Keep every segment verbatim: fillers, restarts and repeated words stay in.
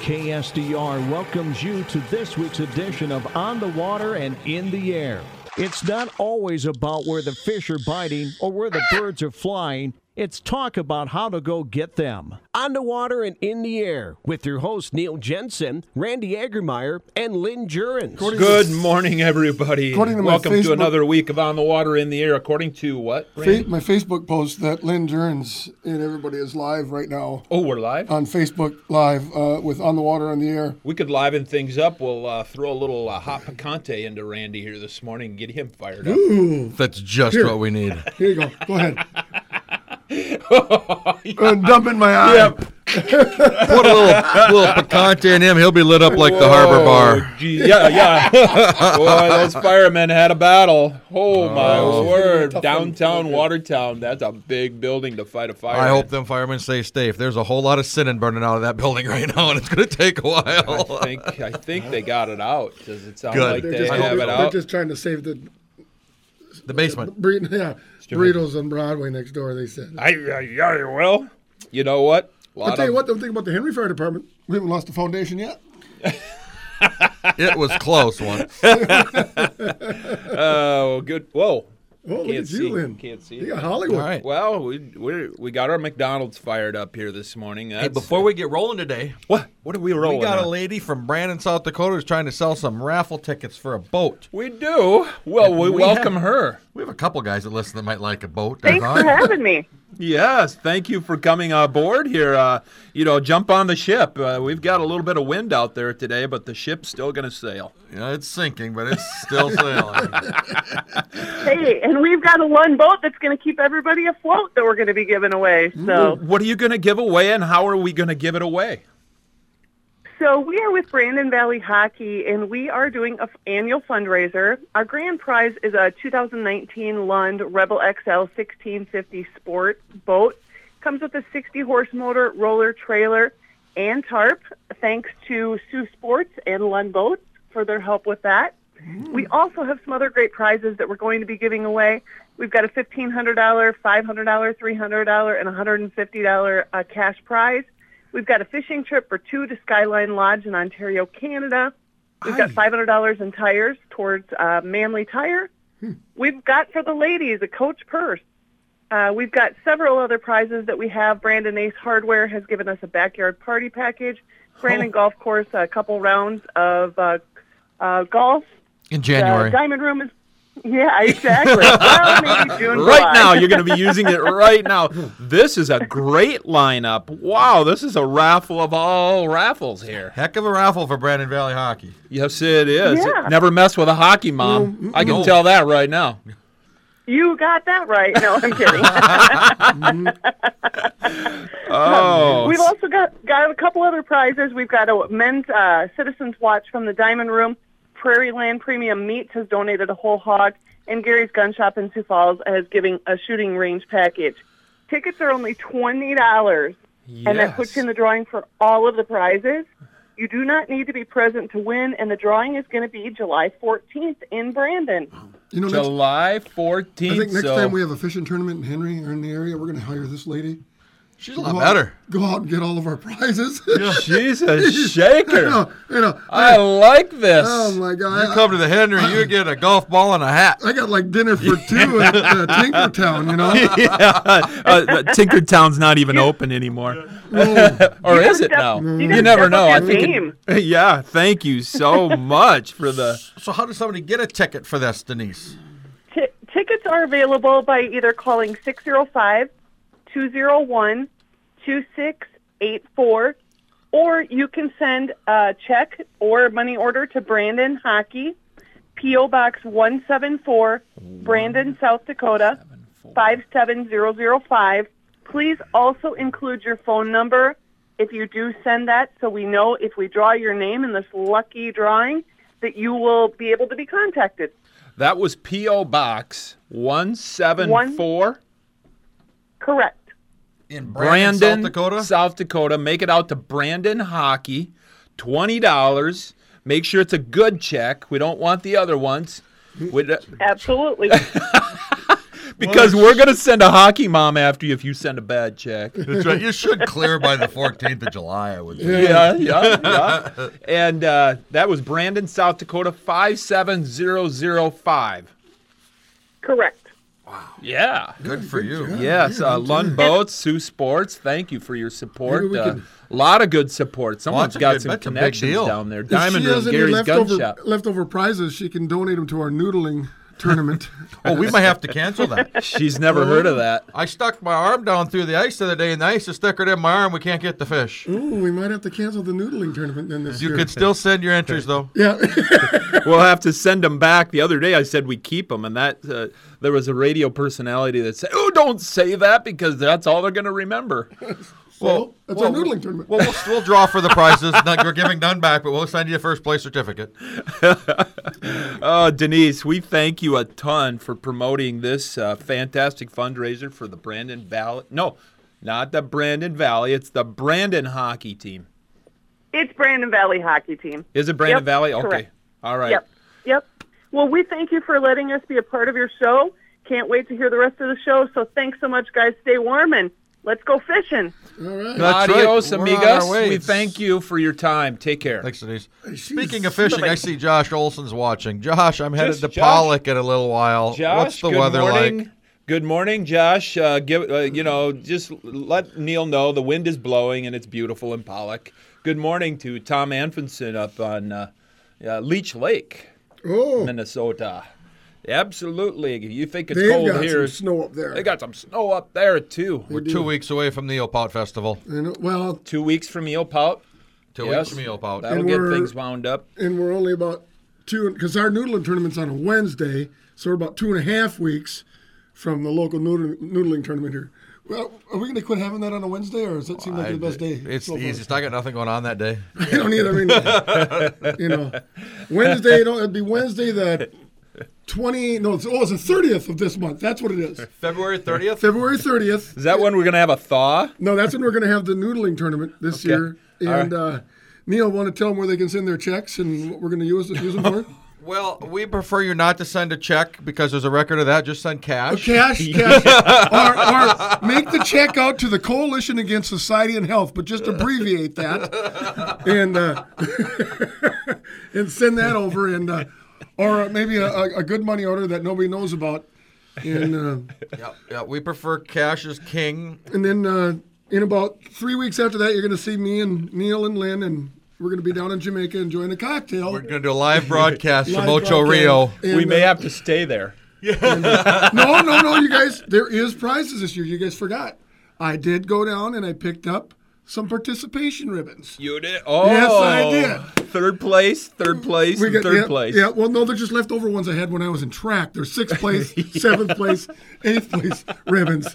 K S D R welcomes you to this week's edition of On the Water and In the Air. It's not always about where the fish are biting or where the birds are flying. It's talk about how to go get them. On the Water and In the Air with your hosts Neil Jensen, Randy Agermeyer, and Lynn Jurens. Good morning, everybody. To Welcome Facebook, to another week of On the Water in the Air. According to what, Fa- my Facebook post that Lynn Jurens and everybody is live right now. Oh, we're live? On Facebook Live uh, with On the Water in the Air. We could liven things up. We'll uh, throw a little uh, hot picante into Randy here this morning and get him fired up. Ooh. That's just Here. what we need. Here you go. Go ahead. uh, dump in my eye. Yep. Put a little, little picante in him. He'll be lit up like the Harbor Bar. Gee, yeah, yeah. Boy, those firemen had a battle. Oh, my Oh. word. Tough Downtown one. Watertown. That's a big building to fight a fire. I in. hope them firemen stay safe. There's a whole lot of sinning burning out of that building right now, and it's going to take a while. I think, I think they got it out. Does it sound Good. like They're they just, have they're, it they're out? just trying to save the The basement. burrito, yeah, burritos on Broadway next door, they said. I, I, yeah, well, you know what? A lot I'll tell you of- what, the thing about the Henry Fire Department, we haven't lost the foundation yet. It was close once. Oh, good. Whoa. Oh, look Can't at see. you, Lynn. Can't see You it. got Hollywood. All right. Well, we we we got our McDonald's fired up here this morning. That's, Hey, before we get rolling today, what what are we rolling? we got a on? lady from Brandon, South Dakota who's trying to sell some raffle tickets for a boat. We do. Well, we, We welcome have- her. We have a couple guys that listen that might like a boat. Thanks for having me. Yes, thank you for coming aboard here. Uh, you know, jump on the ship. Uh, we've got a little bit of wind out there today, but the ship's still going to sail. Yeah, it's sinking, but it's still sailing. Hey, and we've got a one boat that's going to keep everybody afloat that we're going to be giving away. So, What are you going to give away, and how are we going to give it away? so we are with Brandon Valley Hockey, and we are doing an annual fundraiser. Our grand prize is a two thousand nineteen Lund Rebel X L sixteen fifty Sport boat. Comes with a sixty horse motor, roller, trailer, and tarp. Thanks to Sioux Sports and Lund Boats for their help with that. We also have some other great prizes that we're going to be giving away. We've got a fifteen hundred dollars, five hundred dollars, three hundred dollars, and a one hundred fifty dollars uh, cash prize. We've got a fishing trip for two to Skyline Lodge in Ontario, Canada. We've got five hundred dollars in tires towards uh, Manly Tire. We've got for the ladies a Coach purse. Uh, we've got several other prizes that we have. Brandon Ace Hardware has given us a backyard party package. Brandon Golf Course, a couple rounds of uh, uh, golf. In January. The Diamond Room is, yeah, exactly. Well, maybe June, Right July. now, you're going to be using it right now. This is a great lineup. Wow, this is a raffle of all raffles here. Heck of a raffle for Brandon Valley Hockey. Yes, it is. Yeah. Never mess with a hockey mom. I can no. tell that right now. You got that right. No, I'm kidding. Oh, We've also got, got a couple other prizes. We've got a men's uh, Citizens Watch from the Diamond Room. Prairie Land Premium Meats has donated a whole hog. And Gary's Gun Shop in Sioux Falls is giving a shooting range package. Tickets are only twenty dollars. And that puts you in the drawing for all of the prizes. You do not need to be present to win, and the drawing is going to be July fourteenth in Brandon. You know, next, July fourteenth. I think next so time we have a fishing tournament in Henry or in the area, we're going to hire this lady. She's a Go lot out- better. Go out and get all of our prizes. she's a shaker. you know, you know, I like this. oh my God. You come to the Henry, you get a golf ball and a hat. I got like dinner for two at uh, Tinkertown, you know? yeah, uh, Tinkertown's not even open anymore. Oh, Or You is gotta it step- now? you You, gotta never step know. up I your think. game. It, yeah, thank you so much for the. So how does somebody get a ticket for this, Denise? T- tickets are available by either calling six oh five, two oh one, two six eight four, or you can send a check or money order to Brandon Hockey, P O Box one seven four, Brandon, South Dakota, five seven zero zero five. Please also include your phone number if you do send that, so we know if we draw your name in this lucky drawing that you will be able to be contacted. That was P O Box one seven four. Correct. In Brandon, Brandon, South Dakota? South Dakota. Make it out to Brandon Hockey, twenty dollars. Make sure it's a good check. We don't want the other ones. We'd, uh, Absolutely. Because we're going to send a hockey mom after you if you send a bad check. That's right. You should clear by the fourteenth of July, I would think. Yeah, yeah, yeah. And uh, that was Brandon, South Dakota, five seven zero zero five. Correct. Yeah. Good for you. Yes, uh, Lund Boats, Sioux Sports, thank you for your support. Maybe we A could- lot of good support. Someone's that's a got good- some that's a big connections deal. down there. If Diamond she Room, has any Gary's Gun leftover, Shop. leftover prizes, she can donate them to our noodling tournament. Oh, we might have to cancel that. She's never heard of that. I stuck my arm down through the ice the other day, and the ice is thicker than my arm. We can't get the fish. Ooh, we might have to cancel the noodling tournament then this You year. could still send your entries, though. Yeah. We'll have to send them back. The other day I said we keep them, and that uh, there was a radio personality that said, "Oh, don't say that because that's all they're going to remember." Well, that's well, our noodling tournament. Well, we'll, we'll draw for the prizes. Not, we're giving none back, but we'll send you a first place certificate. Oh, Denise, we thank you a ton for promoting this uh, fantastic fundraiser for the Brandon Valley. No, not the Brandon Valley. It's the Brandon hockey team. It's Brandon Valley Hockey Team. Is it Brandon Yep, Valley? Okay. correct. All right. Yep. Yep. Well, we thank you for letting us be a part of your show. Can't wait to hear the rest of the show. So thanks so much, guys. Stay warm and let's go fishing. All right. That's Adios, right. We're on amigos. our way. We thank you for your time. Take care. Thanks, Denise. She's- Speaking of fishing, I see Josh Olson's watching. Josh, I'm headed Just to Josh? Pollock in a little while. Josh, What's the good weather morning. like? Good morning, Josh. Uh, give uh, you know, just let Neil know the wind is blowing and it's beautiful in Pollock. Good morning to Tom Anfinson up on uh, uh, Leech Lake, Oh, Minnesota. Absolutely. You think it's they've cold got here? some snow up there. They got some snow up there too. We're two weeks away from the Eel Pout Festival. And, well, Two weeks from Eel Pout. Two Yes. weeks from Eel Pout. That'll And get we're- things wound up. and we're only about two, because our noodling tournament's on a Wednesday, so we're about two and a half weeks from the local noodling, noodling tournament here. Well, are we going to quit having that on a Wednesday, or does that seem like I- the best day? It's so the far? easiest. I got nothing going on that day. I don't either. I mean, you know, Wednesday. You know, it'd be Wednesday the twenty. No, it's, oh, it's the thirtieth of this month. That's what it is. February thirtieth? February thirtieth. Is that when we're gonna have a thaw? No, that's when we're going to have the noodling tournament this Okay. year. All And uh, Neil, want to tell them where they can send their checks and what we're going to use, use them for? Well, we prefer you not to send a check because there's a record of that. Just send cash. Cash, cash, or, or make the check out to the Coalition Against Society and Health, but just abbreviate that, and uh, and send that over, and uh, or maybe a, a a good money order that nobody knows about, and uh, Yeah, yeah, we prefer cash as king. and then uh, in about three weeks after that, you're going to see me and Neil and Lynn, and we're going to be down in Jamaica enjoying a cocktail. We're going to do a live broadcast from Live Ocho broadcast. Rio. And, we may uh, have to stay there. No, no, no, you guys. There is prizes this year. You guys forgot. I did go down and I picked up some participation ribbons. You did? Oh, Yes, I did. Third place, third place, and got- third yeah, place. Yeah, well, no, they're just leftover ones I had when I was in track. They're sixth place, seventh place, eighth place ribbons.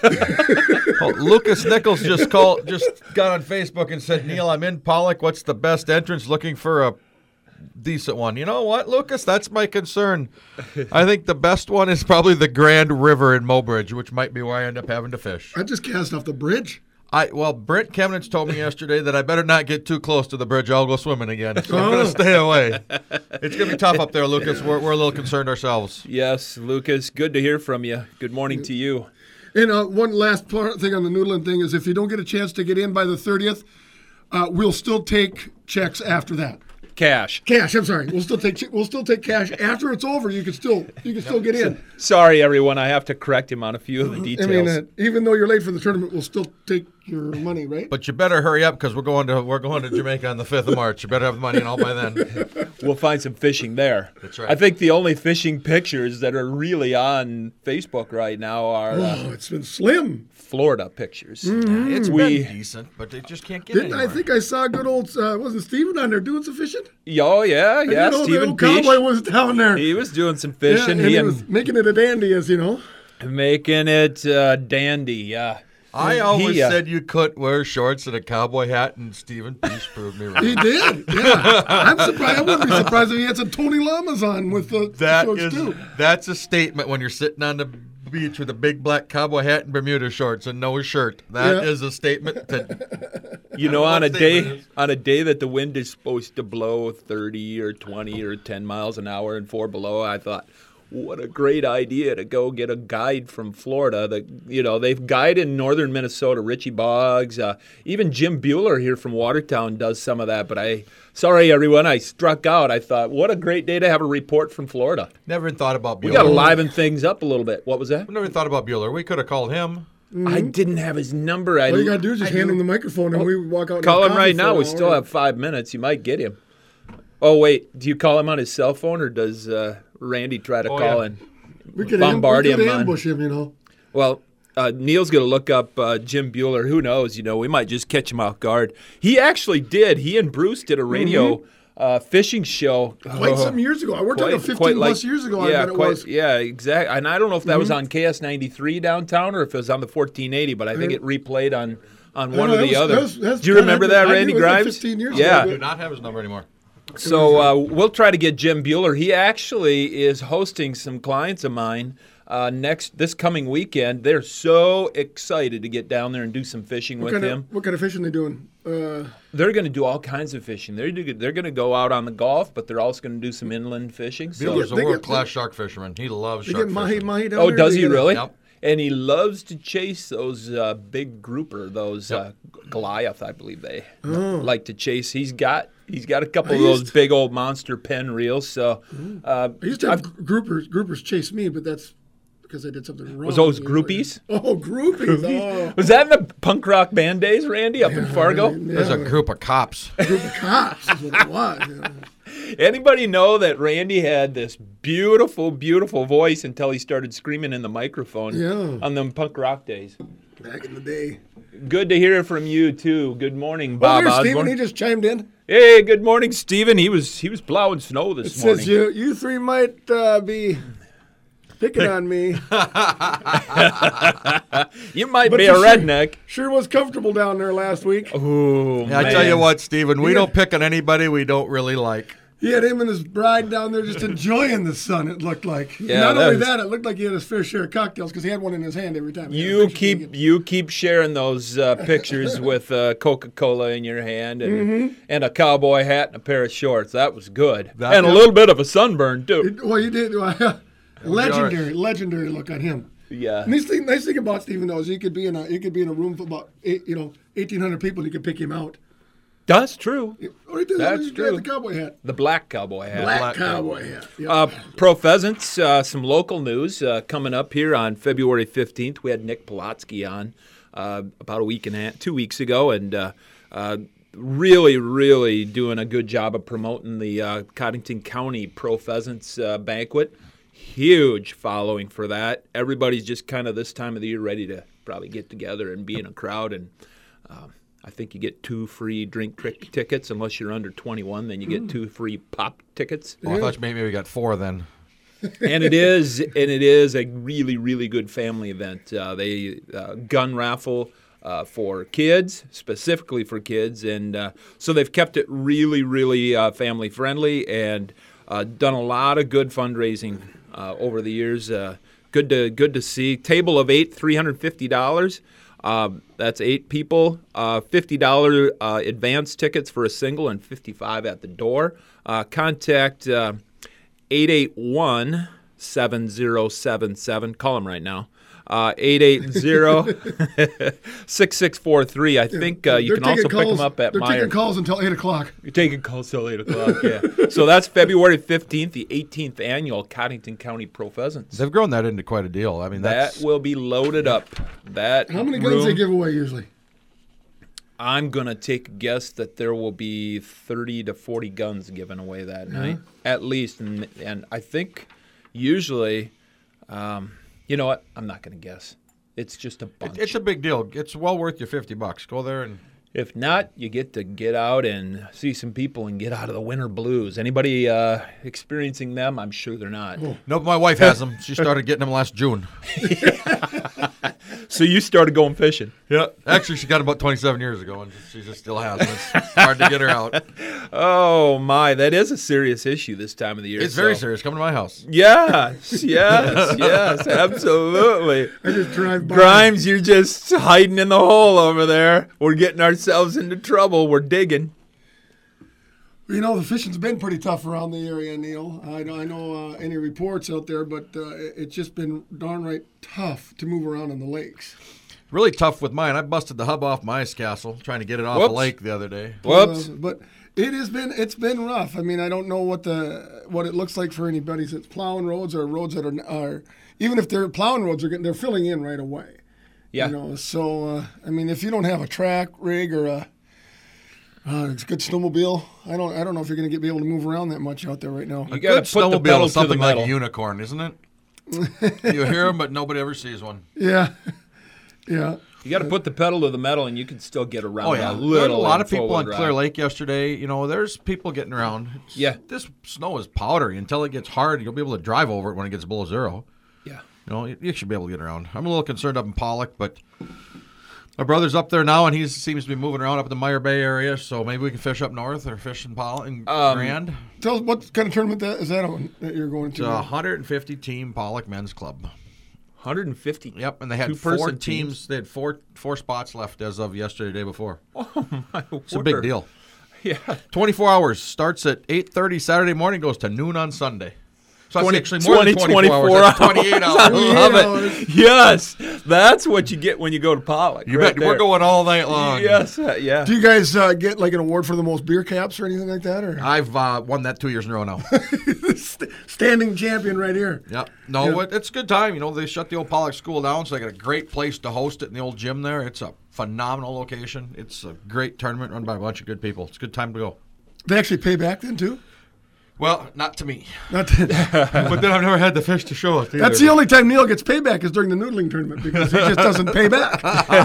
Oh, Lucas Nichols just called, just got on Facebook and said, "Neil, I'm in Pollock. What's the best entrance? Looking for a decent one." You know what, Lucas? That's my concern. I think the best one is probably the Grand River in Mobridge, which might be where I end up having to fish. I just cast off the bridge. I well, Brent Kemnitz told me yesterday that I better not get too close to the bridge. I'll go swimming again. So I'm going to stay away. It's going to be tough up there, Lucas. We're, we're a little concerned ourselves. Yes, Lucas, good to hear from you. Good morning to you. And uh, one last part thing on the noodling thing is if you don't get a chance to get in by the thirtieth, uh, we'll still take checks after that. Cash. Cash. I'm sorry. We'll still take we'll still take cash after it's over. You can still you can still get in. Sorry, everyone. I have to correct him on a few of the I details. mean, uh, even though you're late for the tournament, we'll still take your money, right? But you better hurry up because we're going to we're going to Jamaica on the fifth of March. You better have the money and all by then. We'll find some fishing there. That's right. I think the only fishing pictures that are really on Facebook right now are uh, Oh, it's been slim. Florida pictures. It's We- been decent, but they just can't get Didn't anywhere. I think I saw good old uh, wasn't Steven on there doing some fishing? Oh, yeah, yeah. you know, the Stephen old cowboy Peach. was down there. He was doing some yeah, fishing. and he he and was making it a dandy, as you know. making it uh, dandy. Yeah. I always He, uh, said you could wear shorts and a cowboy hat, and Stephen Peace proved me wrong. He did. Yeah, I'm surprised. I wouldn't be surprised if he had some Tony Lamas on with the That shorts is too. that's a statement when you're sitting on the beach with a big black cowboy hat and Bermuda shorts and no shirt. That is Yeah. a statement that You know, on a What statement day is- on a day that the wind is supposed to blow thirty or twenty or ten miles an hour and four below, I thought, what a great idea to go get a guide from Florida. The, you know, they've guided in northern Minnesota, Richie Boggs. Uh, even Jim Bueller here from Watertown does some of that. But I, sorry, everyone, I struck out. I thought, what a great day to have a report from Florida. Never even thought about Bueller. We got to liven things up a little bit. What was that? We never thought about Bueller. We could have called him. Mm-hmm. I didn't have his number. I, All you got to do is just I, hand him the microphone and Oh, we walk out and Call have him coffee right for now. an We hour. still have five minutes. You might get him. Oh, wait. Do you call him on his cell phone, or does uh, Randy try to Oh, call yeah. in? We could, bombard am- we could him on- ambush him, you know. Well, uh, Neil's going to look up uh, Jim Bueller. Who knows? You know, we might just catch him off guard. He actually did. He and Bruce did a radio Mm-hmm. uh, fishing show. Quite Oh, some years ago. I worked on quite- it fifteen quite plus like- years ago. Yeah, I bet it quite, was. Mm-hmm. yeah, exactly. And I don't know if that was on K S ninety-three downtown or if it was on the fourteen eighty, but I think it replayed on, on one know, or that the was- other. that was- that's- Do you remember I- that, I do. Randy It was like Grimes? fifteen years yeah. ago. I do not have his number anymore. So uh, we'll try to get Jim Bueller. He actually is hosting some clients of mine uh, next this coming weekend. They're so excited to get down there and do some fishing What with kind, him. of, what kind of fishing they doing? Uh, They're going to do all kinds of fishing. They're do, they're going to go out on the Gulf, but they're also going to do some inland fishing. So. Bueller's a they get- world-class shark fisherman. He loves they shark get mahi fishing. mahi down Oh, there? does They he get a- really? Yep. And he loves to chase those uh, big grouper, those uh, Goliath, I believe they like to chase. He's got he's got a couple I of those used- big old monster pen reels. So uh, I used to have groupers groupers chase me, but that's because I did something wrong. Was those It like- groupies? oh, groupies. Oh, was that in the punk rock band days, Randy, up in Fargo? There's a group of cops. group of cops is what it was. you know. Anybody know that Randy had this beautiful, beautiful voice until he started screaming in the microphone Yeah. on them punk rock days? Back in the day. Good to hear from you too. Good morning, Oh, Bob there's Osborne. Stephen. He just chimed in. Hey, good morning, Stephen. He was he was plowing snow this It morning. says you you three might uh, be picking on me. You might But be you a sure- redneck. Sure was comfortable down there last week. Ooh, Yeah, I man. tell you what, Stephen, we Yeah. don't pick on anybody we don't really like. He had him and his bride down there just enjoying the sun, it looked like. Yeah, Not that only was- that, it looked like he had his fair share of cocktails because he had one in his hand every time. he had a You picture keep taken. you keep sharing those uh, pictures with uh, Coca-Cola in your hand and Mm-hmm. and a cowboy hat and a pair of shorts. That was good, That- and a little bit of a sunburn too. Well, you did. all legendary, legendary look on him. Yeah. Nice thing, nice thing about Stephen though is he could be in a he could be in a room for about eight, you know eighteen hundred people. And you could pick him out. That's true. Oh, he did, That's he had true. The cowboy hat, The black cowboy hat. black, black cowboy hat. Yeah. Uh, Pro Pheasants, uh, some local news uh, coming up here on February fifteenth. We had Nick Polotsky on uh, about a week and a half, two weeks ago, and uh, uh, really, really doing a good job of promoting the uh, Cottington County Pro Pheasants uh, banquet. Huge following for that. Everybody's just kind of this time of the year ready to probably get together and be in a crowd. And um, I think you get two free drink trick tickets unless you're under twenty-one. Then you get two free pop tickets. Oh, I thought maybe we got four then. and it is and it is a really really good family event. Uh, they uh, gun raffle uh, for kids, specifically for kids, and uh, so they've kept it really really uh, family friendly and uh, done a lot of good fundraising uh, over the years. Uh, good to good to see. Table of eight, three hundred fifty dollars. Uh, that's eight people. Uh, fifty dollars uh, advance tickets for a single and fifty-five at the door. Uh, contact. Uh, eight eight one, seven zero seven seven. Call them right now. Uh, eight eight zero, six six four three. I think uh, you They're can also taking pick calls- them up at They're Meyer. taking calls until eight o'clock. You're taking calls till eight o'clock, yeah. So that's February fifteenth, the eighteenth annual Cottington County Pro Pheasants. They've grown that into quite a deal. I mean, That that's will be loaded up. That How many guns room, they give away usually? I'm going to take a guess that there will be thirty to forty guns given away that night, at least. And, and I think usually, um, you know what? I'm not going to guess. It's just a bunch. it's a big deal. It's well worth your fifty bucks. Go there and If not, you get to get out and see some people and get out of the winter blues. Anybody uh, experiencing them? I'm sure they're not. no, my wife has them. She started getting them last June. So you started going fishing. Yeah, actually, she got them about twenty-seven years ago, and she just still has them. It's hard to get her out. Oh, my. That is a serious issue this time of the year. It's very so- serious. Come to my house. Yes, yes, yes, absolutely. I just drive by. Grimes, you're just hiding in the hole over there. We're getting ourselves into trouble. We're digging. You know, the fishing's been pretty tough around the area, Neil. I know, I know uh, any reports out there, but uh, it- it's just been darn right tough to move around in the lakes. Really tough with mine. I busted the hub off my ice castle trying to get it off Whoops. the lake the other day. Whoops. Uh, but it has been it's been rough. I mean, I don't know what the what it looks like for anybody that's plowing roads or roads that are are even if they're plowing roads, they're getting they're filling in right away. Yeah. You know, so uh, I mean, if you don't have a track rig or a uh, it's a good snowmobile, I don't I don't know if you're going to get be able to move around that much out there right now. You A got good to put the snowmobile pedal is to the something like metal. a unicorn, isn't it? You hear them, but nobody ever sees one. Yeah, yeah. You got to put the pedal to the metal, and you can still get around. Oh yeah, a There's little. a lot in of people four-wheel on drive. Clear Lake yesterday. You know, there's people getting around. It's- Yeah. this snow is powdery. Until it gets hard, you'll be able to drive over it when it gets below zero. Yeah. You know, you, you should be able to get around. I'm a little concerned up in Pollock, but my brother's up there now, and he seems to be moving around up in the Meyer Bay area. So maybe we can fish up north or fish in Pollock and Um, Grand. Tell us what kind of tournament that is that on that you're going It's to? a one hundred fifty team Pollock men's club. one hundred fifty. Yep, and they had Two-person four teams. teams. They had four four spots left as of yesterday, day before. Oh my It's a big word. deal. Yeah. twenty-four hours. Starts at eight thirty Saturday morning, goes to noon on Sunday. So that's twenty, actually more than twenty, twenty-four, twenty-four hours. That's twenty-eight I hours. love hours. it. Yes, that's what you get when you go to Pollock. You right bet. We're there. going all night long. Yes, uh, yeah. Do you guys uh, get like an award for the most beer caps or anything like that, or I've uh, won that two years in a row now. St- standing champion right here? Yep. No, it, it's a good time. You know, they shut the old Pollock School down, so they got a great place to host it in the old gym there. It's a phenomenal location. It's a great tournament run by a bunch of good people. It's a good time to go. They actually pay back then too. Well, not to me. Not that, But then I've never had the fish to show it. that's the only time Neil gets payback is during the noodling tournament because he just doesn't pay back.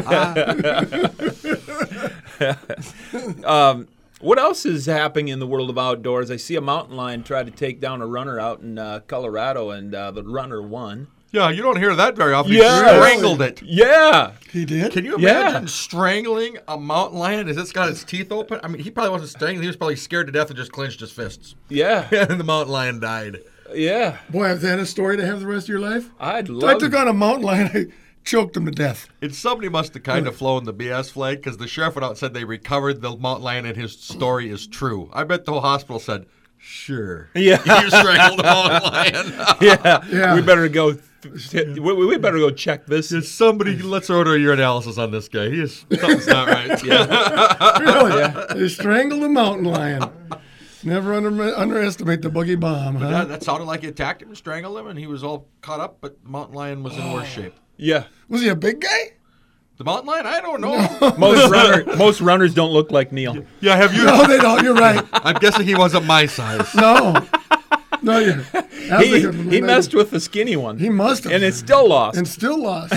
Um, what else is happening in the world of outdoors? I see a mountain lion try to take down a runner out in uh, Colorado, and uh, the runner won. Yeah, you don't hear that very often. Yeah. He strangled it. Yeah. He did. Can you Yeah. imagine strangling a mountain lion as it's got its teeth open? I mean, he probably wasn't strangling. He was probably scared to death and just clenched his fists. Yeah. And the mountain lion died. Yeah. Boy, is that a story to have the rest of your life? I'd I love took on a mountain lion. I choked him to death. And somebody must have kind of flown the B S flag because the sheriff went out and said they recovered the mountain lion and his story is true. I bet the whole hospital said, sure. Yeah. You strangled a mountain lion. yeah. Yeah. We better go. Th- we, we better go check this. Just somebody, let's order a urinalysis on this guy. He is, something's not right. Really? They strangled a mountain lion. Never under, underestimate the boogie bomb, huh? That, that sounded like he attacked him and strangled him, and he was all cut up, but the mountain lion was in worse shape. Yeah. Was he a big guy? The mountain lion? I don't know. Most runner, most runners don't look like Neil. Yeah, have you? No, they don't. You're right. I'm guessing he wasn't my size. No. No, you. He, he messed with the skinny one. He must have. and it's still lost. and still lost.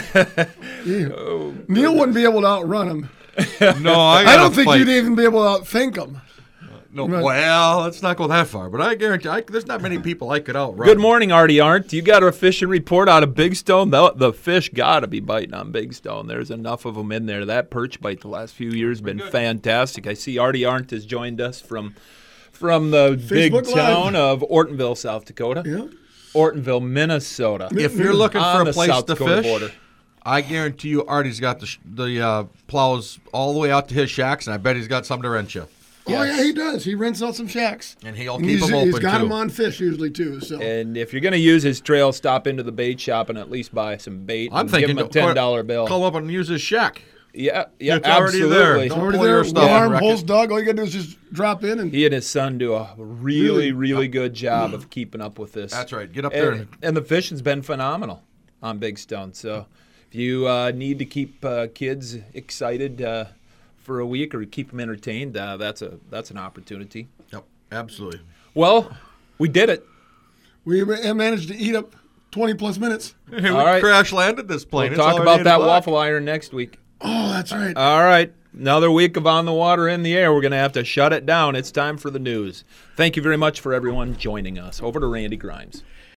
Ew. Neil wouldn't be able to outrun him. No, I, I don't gotta think fight. you'd even be able to outthink him. No, Right. well, let's not go that far. But I guarantee, I, there's not many people I could outrun. Good morning, Artie Arndt. You got a fishing report out of Big Stone? The, the fish got to be biting on Big Stone. There's enough of them in there. That perch bite the last few years has been fantastic. I see Artie Arndt has joined us from from the big Facebook Live. town of Ortonville, South Dakota. Yeah. Ortonville, Minnesota. If you're looking On for the a place South to Dakota fish, border. I guarantee you Artie's got the sh- the uh, plows all the way out to his shacks, and I bet he's got some to rent you. Oh yeah, he does. He rents out some shacks. And he'll And keep he's, them open, he's got too. them on fish usually too. So And if you're going to use his trail, stop into the bait shop and at least buy some bait. I'm and thinking give him a ten dollar bill. Call him up and use his shack. Yeah, yeah, It's already absolutely. there. Don't already pull there, your stuff warm, and wreck holes it. dug. All you gotta do is just drop in and He and his son do a really, Really? really good job of keeping up with this. That's right. Get up there And, and and the fishing's been phenomenal on Big Stone. So if you uh, need to keep uh, kids excited uh, for a week or keep them entertained, uh, that's a that's an opportunity. Yep, absolutely. Well, we did it. we ma- managed to eat up twenty plus minutes. Hey, we All right. crash landed this plane. We'll It's talk already about eight that o'clock. waffle iron next week. Oh, that's right. All right. Another week of On the Water in the Air. We're going to have to shut it down. It's time for the news. Thank you very much for everyone joining us. Over to Randy Grimes.